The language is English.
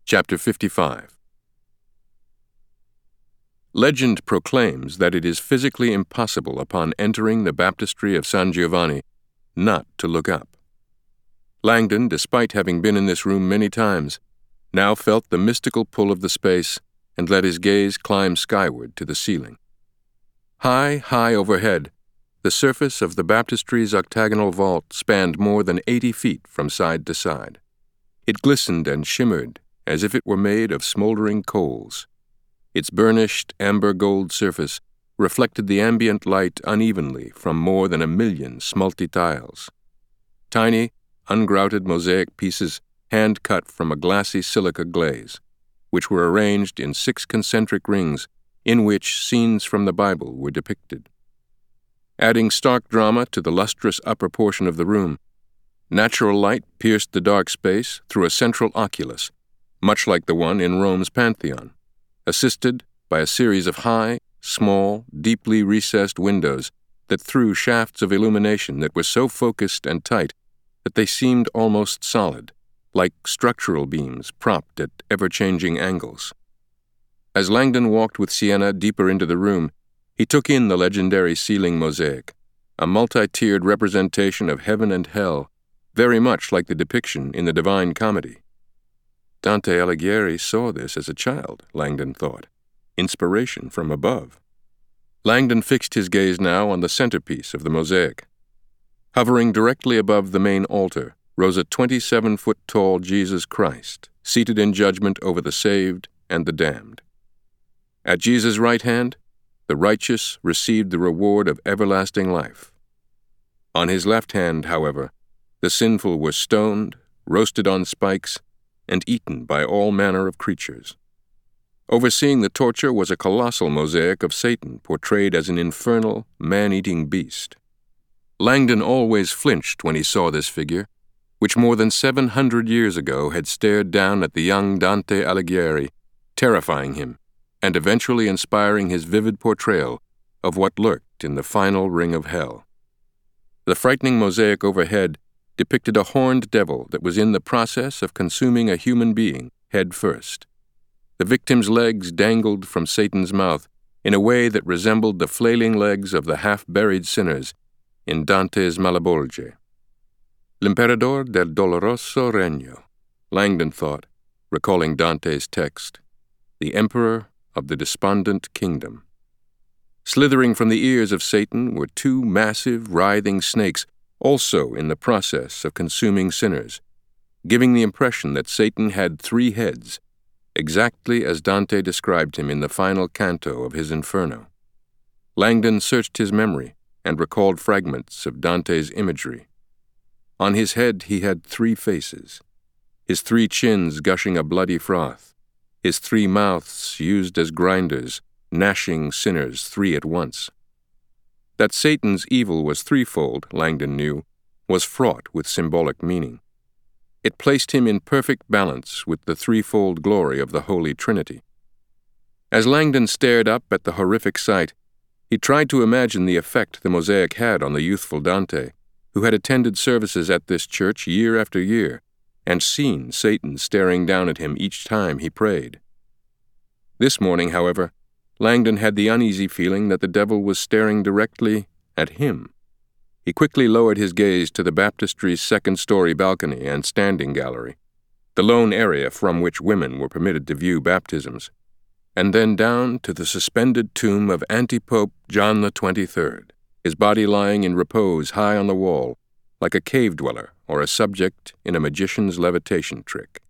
Chapter 55. Legend proclaims that it is physically impossible upon entering the baptistry of San Giovanni not to look up. Langdon, despite having been in this room many times, now felt the mystical pull of the space and let his gaze climb skyward to the ceiling. High, high overhead, the surface of the baptistry's octagonal vault spanned more than 80 feet from side to side. It glistened and shimmered as if it were made of smoldering coals. Its burnished amber gold surface reflected the ambient light unevenly from more than 1 million smulty tiles. Tiny, ungrouted mosaic pieces hand-cut from a glassy silica glaze, which were arranged in 6 concentric rings in which scenes from the Bible were depicted. Adding stark drama to the lustrous upper portion of the room, natural light pierced the dark space through a central oculus, much like the one in Rome's Pantheon, assisted by a series of high, small, deeply recessed windows that threw shafts of illumination that were so focused and tight that they seemed almost solid, like structural beams propped at ever-changing angles. As Langdon walked with Sienna deeper into the room, he took in the legendary ceiling mosaic, a multi-tiered representation of heaven and hell, very much like the depiction in the Divine Comedy. Dante Alighieri saw this as a child, Langdon thought. Inspiration from above. Langdon fixed his gaze now on the centerpiece of the mosaic. Hovering directly above the main altar rose a 27-foot-tall Jesus Christ, seated in judgment over the saved and the damned. At Jesus' right hand, the righteous received the reward of everlasting life. On his left hand, however, the sinful were stoned, roasted on spikes, and eaten by all manner of creatures. Overseeing the torture was a colossal mosaic of Satan portrayed as an infernal, man-eating beast. Langdon always flinched when he saw this figure, which more than 700 years ago had stared down at the young Dante Alighieri, terrifying him, and eventually inspiring his vivid portrayal of what lurked in the final ring of hell. The frightening mosaic overhead depicted a horned devil that was in the process of consuming a human being head first. The victim's legs dangled from Satan's mouth in a way that resembled the flailing legs of the half-buried sinners in Dante's Malebolge. L'imperador del doloroso regno, Langdon thought, recalling Dante's text, the emperor of the despondent kingdom. Slithering from the ears of Satan were 2 massive, writhing snakes, also in the process of consuming sinners, giving the impression that Satan had 3 heads, exactly as Dante described him in the final canto of his Inferno. Langdon searched his memory and recalled fragments of Dante's imagery. On his head he had 3 faces, his 3 chins gushing a bloody froth, his 3 mouths used as grinders, gnashing sinners 3 at once. That Satan's evil was threefold, Langdon knew, was fraught with symbolic meaning. It placed him in perfect balance with the threefold glory of the Holy Trinity. As Langdon stared up at the horrific sight, he tried to imagine the effect the mosaic had on the youthful Dante, who had attended services at this church year after year, and seen Satan staring down at him each time he prayed. This morning, however, Langdon had the uneasy feeling that the devil was staring directly at him. He quickly lowered his gaze to the baptistry's 2nd-story balcony and standing gallery, the lone area from which women were permitted to view baptisms, and then down to the suspended tomb of Antipope John XXIII, his body lying in repose high on the wall, like a cave dweller or a subject in a magician's levitation trick.